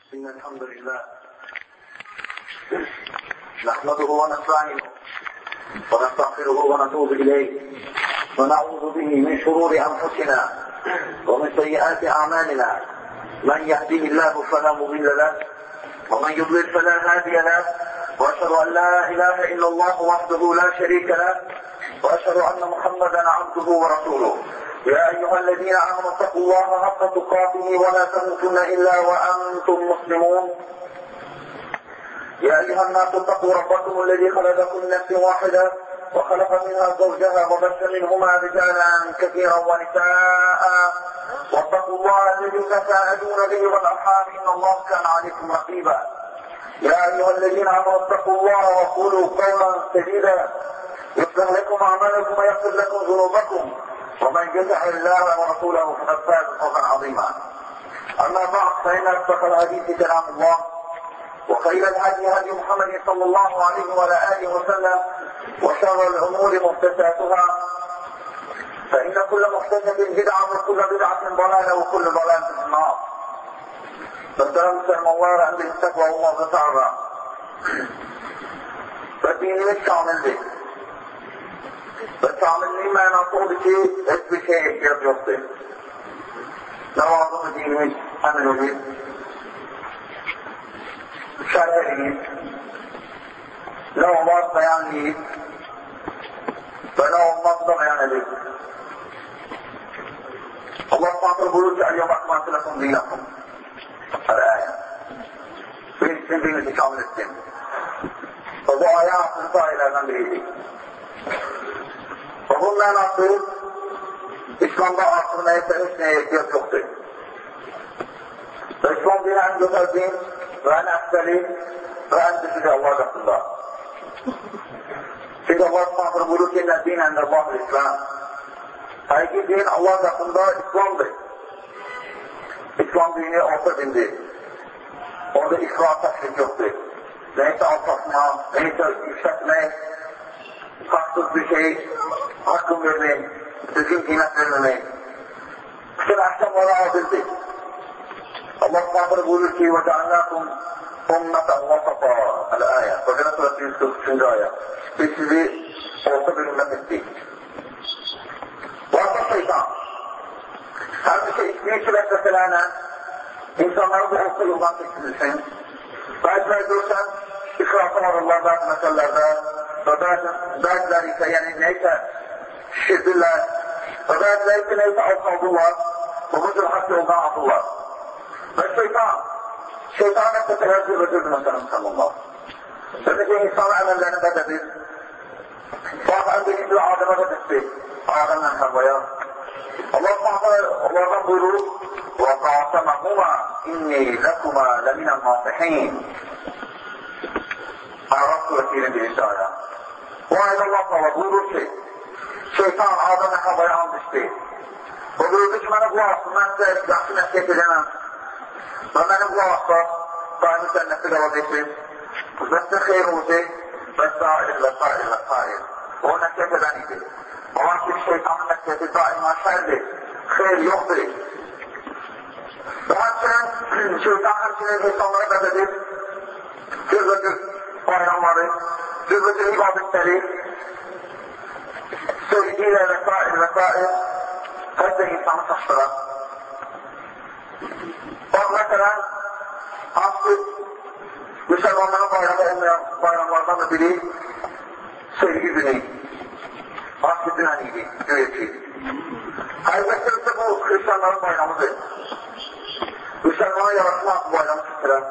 إن الحمد لله نحمده ونستعينه ونستغفره ونتوب إليه ونعوذ به من شرور أنفسنا ومن سيئات أعمالنا من يهده الله فلا مضل له ومن يضلل فلا هادي له وأشهد أن لا إله إلا الله وحده لا شريك له وأشهد أن محمدا عبده ورسوله يا أيها الذين آمنوا اتقوا الله حق تقاته ولا تموتن إلا وأنتم مسلمون يا أيها الناس اتقوا ربكم الذي خلقكم من نفس واحدة وخلق منها زوجها وبث منهما رجالا كثيرا ونساء واتقوا الله الذي تساءلون به والأرحام إن الله كان عليكم رقيبا يا أيها الذين آمنوا اتقوا الله وقولوا قولا سديدا يصلح لكم أعمالكم ويغفر لكم ذنوبكم ومن يطع الله ورسوله فقد فاز فوزا عظيما أما بعد فإن أصدق الحديث كلام الله وخير الهدي هدي محمد صلى الله عليه وعلى آله وسلم وشر الأمور محدثاتها فإن كل محدثة بدعة وكل بدعة ضلالة وكل ضلالة في النار. Muhterem Müslümanlar, en takva olmazı Tanrı ve dinimiz kamildir. Ve kamilliğin mənası odur ki, hiçbir şeye ihtiyaç yoktur. Namazını dinimiz əmin edir, şərh edir, ne olmaz beyan edir ve ne olmaz da beyan edir. Allah s.a. buyurur ki, "Əl-yevmə akmaltu lekum dinakum." El-ayet. Bir sizin dininizi kamil ettim. Ve bu ayet aslında ayetlerden biriydi. Ve bunun mənası İslam'da artık neyse hiç neye ihtiyaç yoktur. Ve İslam dini en güzel din ve en efseli ve en düşücü Allah katında. Çünkü Allah s.a. buyurur ki "İnne dîne indellâhul İslam." Hakiki din Allah katında İslam'dır. İslam dini orta dindir. Orada ifrat təşrik yoktur. Neyse alçatma, neyse yükseltmek, haksız bir şey, hakkın vermek, düzgün kıymet vermemek. Bütün ahkamlara adildir. Allah s.a. buyurur ki وَجَعَلْنَاكُمْ اُمَّةً وَسَطًا El-ayet. Bakara suresi 143. ayet. Biz sizi orta bir ümmet ettik. Varsa şeytan. Her bir şey istiyor ki vesveselerle insanları bu orta yoldan çektirirsin. Bazıları görsen ikrafı varırlar bazı meselelerde ve bazıları ise yani neyse şişirdirler ve bazıları ise neyse alçaldırlar ve bu tür hak yoldan atırlar. Ve şeytan vesveseler zirvedirdi mesela Müslümanlar. Demek ki insanın emellerini bededir. Bazen birinci Adem'e bedetti. Adem'den Havva'ya. Allah s.a. onlardan buyurur وَقَاسَمَهُمَا اِنِّي لَكُمَا لَمِنَ النَّاصِحِينَ Araf suresi 21. ayet. Bu ayet Allah s.a. buyurur ki şeytan Adem'e Havva'ya and içti. O buyurdu ki bana bu asıl ben size yaxşı nəsiyyət edemem. Ve benim bu asıl daimi cenneti qalacaqdır. Ve size xeyr olacaq. Vesair. O nəsiyyət eden idi. Ama ki şeytanın nəsiyyəti daima şərdir. Xeyr yoktur. Ve həmçinin şeytan həmçinin insanlara bəzədir. Cüzbəcür bayramları, cüzbəcür ibadətləri, sevgiyle vesair her de insanı saçtırar. Bak mesela hansı Müslümanların bayramı olmayan bayramlardan da biri sevgi günü. Hansı düneniydi, güveci. Elbette ise bu Hristiyanların bayramıdır. Müslümana yaratma bayramı tutturar.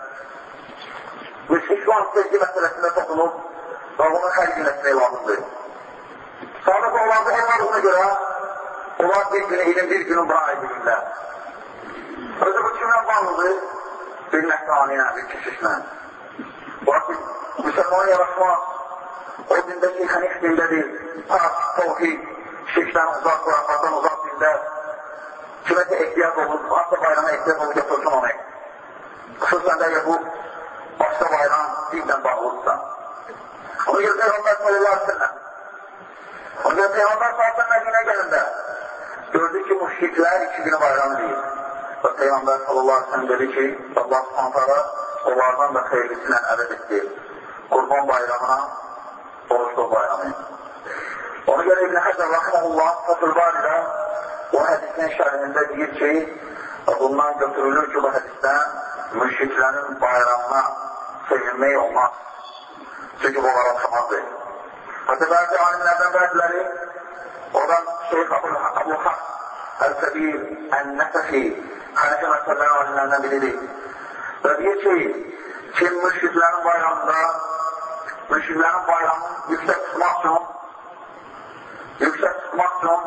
İslam sevgi meselesinde topluluk ve onun her gün etmeyi lazımdır. Sonra bu olanı olmadığına göre onlar bir günü ilim, bir günü bırak edilirler. Özü bu kimden bağlıdır? Bir mehtanine, bir kişisine. Bakın, Müslümana yaratma o dinde şeyhanik dindedir. Pak, tevhid, şirkten uzak, kurafattan uzak dinde kümete ihtiyaç olur, hatta bayrama ihtiyaç olur, götürsün onu. Xüsusən də bu başka bayram dindən bağlıdırsa. Onu göre Peygamber sallallahu aleyhi ve sellem. Onu göre Peygamber sallallahu aleyhi ve sellem Medine'ye gelinde gördü ki müşrikler 2 günü bayram değil. və Peyğəmbər sallallahu aleyhi ve sellem dedi ki, Allah s.ə.v. onlardan da xeyirlisindən əvəz etdi. Qurban bayramına, oruçluq bayramı. Ona görə İbn Həcər Rahiməhullah Fəthül Baridə o hədisin şərhində deyir ki, bundan götürülür ki, bu hədisdən müşriklərin bayramına sevinmək olmaz. Çünki bu onlara oxşamazdır. Hətta bəzi alimlərdən bəziləri, oradan Şeyx Abu Haq Əl-Kəbir Ən-Nəfəfi Hənəfi məsələləri alimlərdən biridir. Və deyir ki, kim müşriklərin bayramında, müşriklərin bayramını yüksək tutmaq üçün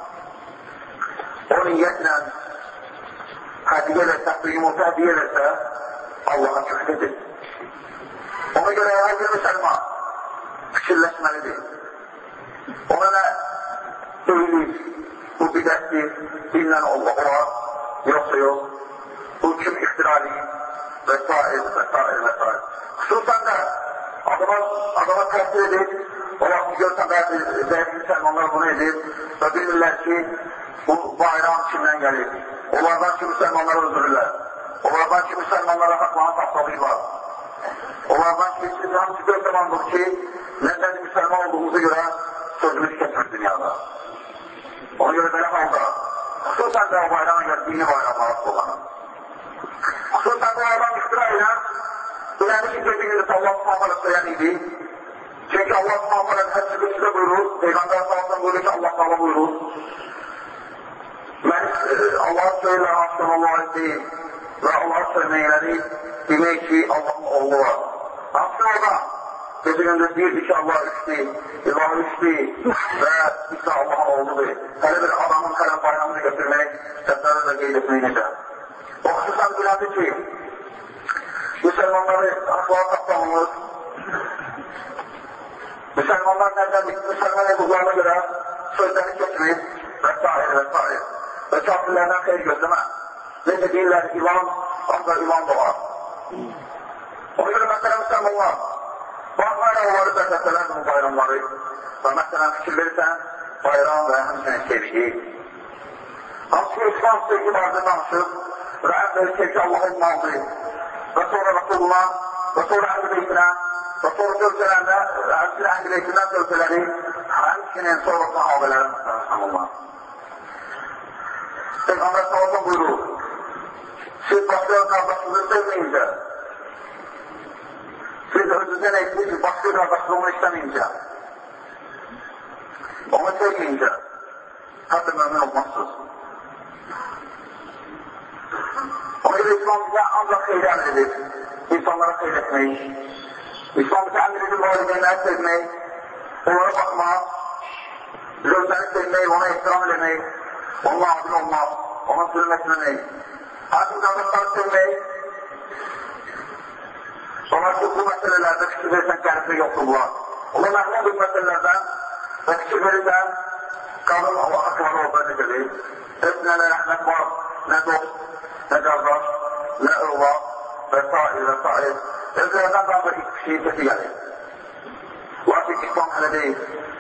o niyyətlə hədiyyə eləsə, yumurta hədiyyə eləsə, Allaha küfr edir. Ona görə hər bir müsəlman fikirləşməlidir. Ona nə deyilib, bu bidətdir, dinlə olar, yoxsa yox, bu kim ixtiralıyım və s. Xüsusən də adama təhsil edir, olar ki, görsən bəzi müsəlmanlar bunu edir və bilmirlər ki, bu bayram kimdən gəlir. Onlardan ki, müsəlmanları öldürürlər. Onlardan ki, müsəlmanlara haqlarını tapsalayırlar. Onlardan ki, siz hamısı gözləmandır ki, nədən müsəlman olduğumuza görə sözümüz keçmir dünyada. Ona görə belə halda, xüsusən də o bayrama görə dini bayramlar kullanır. Xüsusən də o adam ixtira ilə bilədi ki, dediyiniz Allah s.ə.v. söylən idi. Çünki Allah s.ə.v. hədisi qüsüdə buyurur, Peyğəmbər s.ə.v. buyurur ki, Allah s.ə.v. buyurur. Allah söylə, Allah deyil və Allah söyləməkləri demək ki, Allahın oğlu var. Hansı orada gecə-gündüz deyirdi ki, Allah üçdür, İlah üçdür və İsa Allahın oğludur. Hələ bir adamın xələm bayramını götürmək, səsləri də qeyd etmək necə. O xüsusən bilədi ki, müsəlmanları haqlara tapdanılır. Müsəlmanlar nədən müsəlman olduğuna görə sözləri keçmir və s. Və kafirlərdən xeyr gözləmə. Necə deyirlər, ilan, ancaq ilan doğar. Ona görə məsələn müsəlmanlar, baxmayla onları bəzətələrdir bu bayramları və məsələn fikir verirsən, bayram və həmçinin sevgi. Hansı İslam sevgi vardır danışır və ən böyük sevgi Allah olmalıdır və sonra Rasulullah və sonra Əhl-i Beytinə və sonra dövsələrdə, həmçinin Əhl-i Beytindən dövsələri, həmçinin sonra sahabələrin müsəlmanlar. Peyğəmbər s.ə.v. buyurur, siz başqa qardaşınızı sevməyincə, siz özünüzə nə etmişsiniz, başqa qardaşlığını istəməyincə, onu sevməyincə, hətta mömin olmazsınız. Ona görə İslam bizə ancaq xeyri əmr edir, insanlara xeyr etmək, İslam bizə əmr edir, valideynləri sevmək, onlara baxmaq, zövcəni sevmək, ona ehtiram eləmək, onunla adil olmaq, ona sürüm etməmək, həkim qardaşları sevmək, onlar ki, bu məsələlərdə fikir verirsən, qəribli yoxdurlar. Onlar məhlumdur məsələlərdən və fikir verirsən, qadın haqları orada necədir. Heç nə rəhmət var, nə dost, nə qardaş, nə övlad və s. Özlərdən qaldır ilk kişiyi sesi gəlir. Lakin İslam hələ deyil.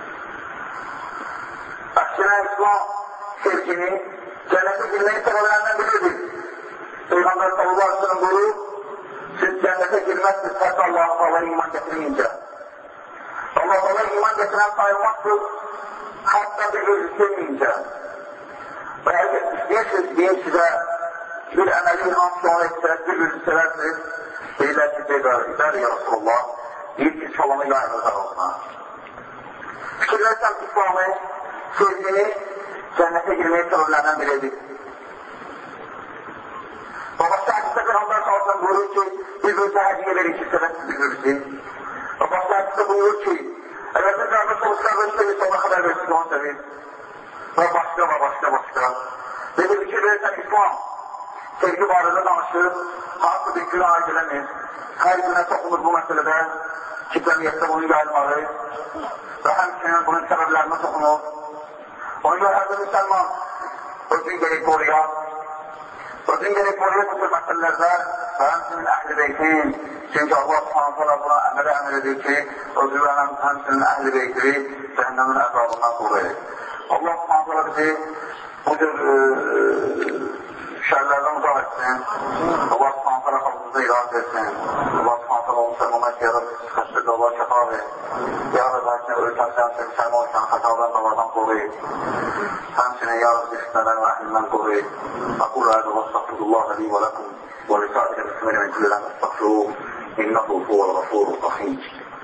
Əksinə İslam sevgini cənnətə girməyi səbəblərindən bilirdir. Peyğəmbər sallallahu aleyhi ve sellem buyurur, siz cənnətə girməzsiniz, hətta Allah-u iman getirincə. Allah-u iman getirən sayılmazsınız, hətta bir-birini sevməyincə. Və əgər istəyirsiniz, deyim sizə, bir əməli hansı onu etsəz, bir-birini sevərsiniz, deyirlər ki, deyirlər ya Rasulullah, deyir ki, çalanı yayınızlar olsun. Fikir versəm İslamı, sevgini cənnətə girməyi səbəblərindən biridir. Babası hədisdə Peyğəmbər sallallahu buyurur ki, bir-birinizə hədiyyə verin ki, səbəbsiz bir-birisi. Babası hədisdə buyurur ki, əgər bir qardaş olub qardaş sevir, ona xəbər versin, onu sevir. Və başqa. Dedi, fikir verirsən İslam, sevgi barədə danışır, hansı bir günə aid eləmir, hər günə toxunur bu məsələdə, ki, cəmiyyətdə bunun yayılmağı və həmçinin bunun səbəblərinə toxunur. Ona görə hər bir müsəlman özün gerək qoruya bu tür məsələlərdə və həmçinin Əhl-i Beytin, çünki Allah s.ə.v. buna əmr edir ki, özü və həmçinin Əhl-i Beyti cəhənnəmin əzabından qoruyur. Allah s.ə.v. bizi bu cür şərlərdən uzaq etsin. Allah s.ə.v. xalqımıza irad etsin. Allah s.ə.v. onu sərməmək yarıb, xəstədə Allah şəfa ver. Ya Rabbi, həmçinin ölkəsindən sərmə olsan, xətadan, davadan qoruyub. Həmçinin ya Rabbi, fitnədən və əhlindən qoruyub. Aqul ədə və estağfirullah li və ləkum və lisa'ir müslimin min kulli lam estağfiruh. İnnehu huvel gafurur rahim.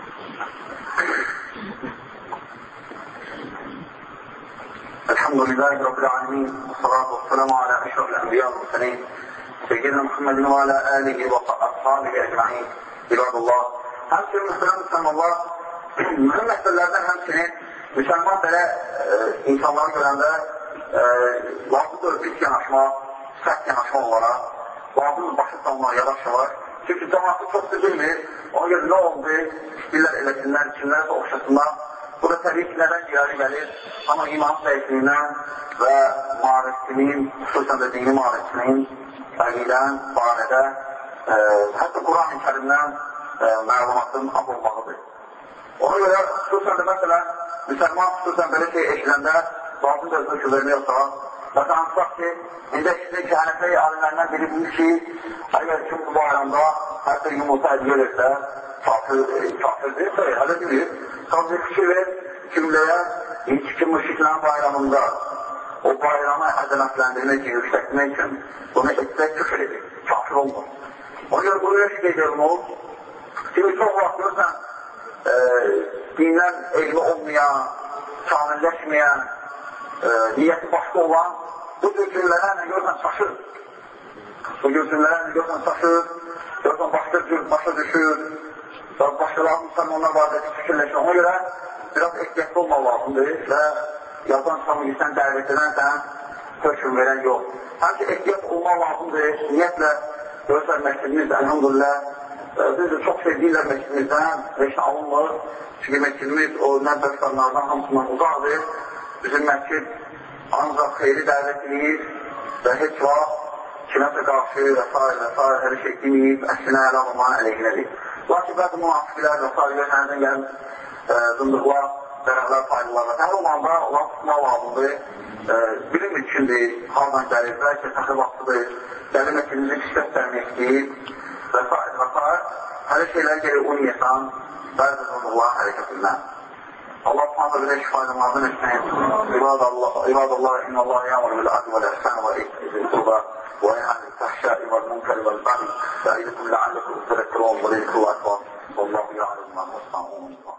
الحمد لله رب العالمين والصلاة والسلام على أشرف الأنبياء والمرسلين سيدنا محمد وعلى آله وأصحابه أجمعين عباد الله. Həmçinin müsəlman Allah mühüm məsələlərdən həmçinin müsəlman belə insanları görəndə lazımdır pis yanaşmaq, sərt yanaşmaq olaraq, lazımdır başı salmaq, yavaş-yavaş. Çünki cəmaatı çox bilmir, ona görə nə oldu, istəyirlər eləsinlər, kimlərsə oxşasınlar. Bu da təbii ki, nədən irəli gəlir? Amma iman zəifliyindən və marifçinin, xüsusən də dini marifçinin əqidən, barədə, hətta Quran-ı Kərimdən məlumatın az olmağıdır. Ona görə, xüsusən də məsələn, müsəlman xüsusən belə şey eşiləndə lazım da özünü vermək olsa, məsələn, hansaq ki, indi eşilir ki, Hənəfəy alimlərindən biri bilir ki, əgər kim bu bayramda hətta yumurta ədiyə versə, kafirdir, hələ bilir. Sadəcə fikir ver, cümləyə, kim müşriklərin bayramında o bayramı əzəmətləndirmək üçün, yüksəkmək üçün bunu etmək küfür edir, kafir olmur. Ona görə bunu eşit edirmir. Çünki çox vaxt görürsən, dindən elmi olmayan, kamilləşməyən, niyyəti başqa olan bu cür cümlələrlə görürsən çaşır. Bu cür cümlələrlə görürsən çaşır, görürsən başa düşür. Başqalarının müsəlmanlar barədə fikirləşir. Ona görə biraz ehtiyatlı olmaq lazımdır və yazan samimiyyətdən dəvət edənsən hökm verən yox. Həmçə ehtiyat olmaq lazımdır. Niyyətlə görürsən məktəbimiz, əlhamdülillah, biz də çox sevdiyirlər məktəbimizdən, heç alınmır. Çünki məktəbimiz o nəbbəstanlardan hamısından uzaqdır. Bizim məktəb ancaq xeyri dəvət edir və heç vaxt kiməsə qarşı və s. hər şey deməyib, əksinə ələ almanın əleyhinədir. Lakin bəzi münafiqlər və s. Nədən gəlib zındıqlar, zərərlər, faydalar və hər olanda olan tutmaq lazımdır. Bilinmir kimdir, hardan gəlir, bəlkə təxribatçıdır, gəlir məktəbimizi pisləşdirmək istəyir və s. Hələ şeylər gəlir uymayasan, bəzi zındıqların hərəkətindən. Allah s.ə.v. bilə şifaydalardan etsin. İbadallah, innallah ya'muru bil adli vel ihsan ve ita'i zil qurba ve yanha anil fahşai vel munkari vel baghi ya'idukum la'allakum tadhakkarun ve zikrullahi akbar. Vallahu ya'lamu ma tasna'un.